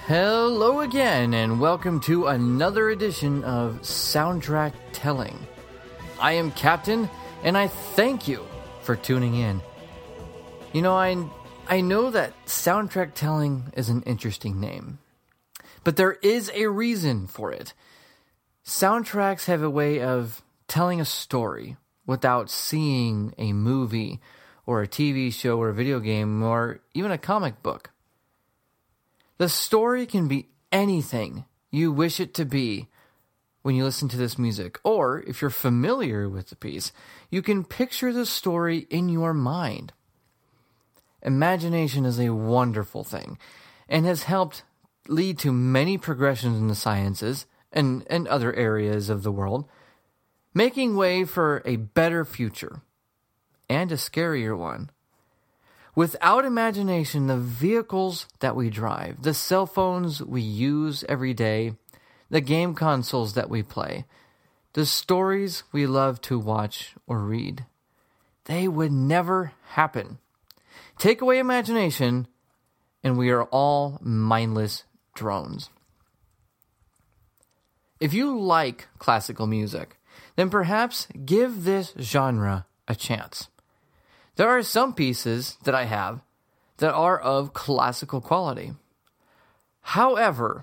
Hello again, and welcome to another edition of Soundtrack Telling. I am Captain, and I thank you for tuning in. You know, I know that Soundtrack Telling is an interesting name, but there is a reason for it. Soundtracks have a way of telling a story without seeing a movie or a TV show or a video game or even a comic book. The story can be anything you wish it to be when you listen to this music, or if you're familiar with the piece, you can picture the story in your mind. Imagination is a wonderful thing and has helped lead to many progressions in the sciences and other areas of the world, making way for a better future and a scarier one. Without imagination, the vehicles that we drive, the cell phones we use every day, the game consoles that we play, the stories we love to watch or read, they would never happen. Take away imagination, and we are all mindless drones. If you like classical music, then perhaps give this genre a chance. There are some pieces that I have that are of classical quality. However,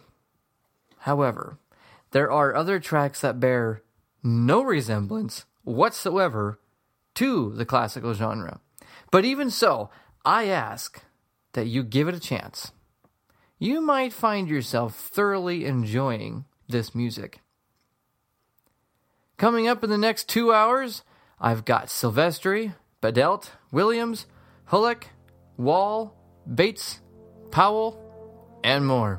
there are other tracks that bear no resemblance whatsoever to the classical genre. But even so, I ask that you give it a chance. You might find yourself thoroughly enjoying this music. Coming up in the next 2 hours, I've got Silvestri, Badelt, Williams, Hullock, Wall, Bates, Powell, and more.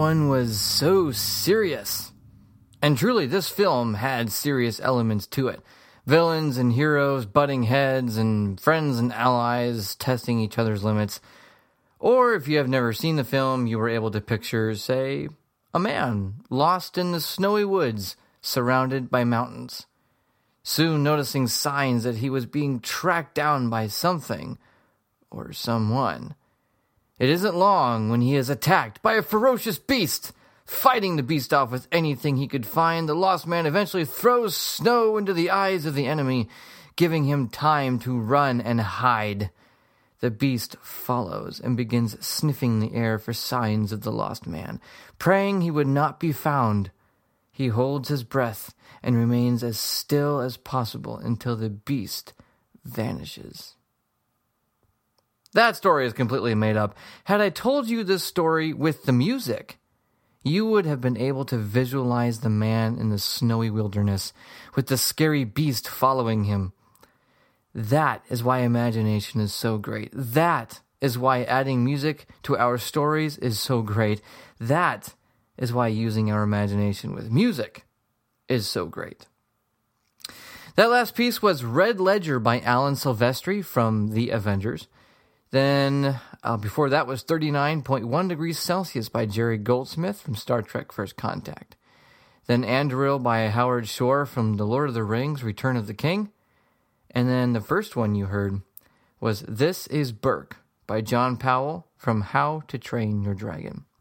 everyone was so serious. And truly, this film had serious elements to it. Villains and heroes butting heads, and friends and allies testing each other's limits. Or if you have never seen the film, you were able to picture, say, a man lost in the snowy woods, surrounded by mountains. Soon noticing signs that he was being tracked down by something or someone. It isn't long when he is attacked by a ferocious beast. Fighting the beast off with anything he could find, the lost man eventually throws snow into the eyes of the enemy, giving him time to run and hide. The beast follows and begins sniffing the air for signs of the lost man, praying he would not be found. He holds his breath and remains as still as possible until the beast vanishes. That story is completely made up. Had I told you this story with the music, you would have been able to visualize the man in the snowy wilderness with the scary beast following him. That is why imagination is so great. That is why adding music to our stories is so great. That is why using our imagination with music is so great. That last piece was Red Ledger by Alan Silvestri from The Avengers. Then, before that was 39.1 degrees Celsius by Jerry Goldsmith from Star Trek First Contact. Then Anduril by Howard Shore from The Lord of the Rings, Return of the King. And then the first one you heard was This Is Berk by John Powell from How to Train Your Dragon.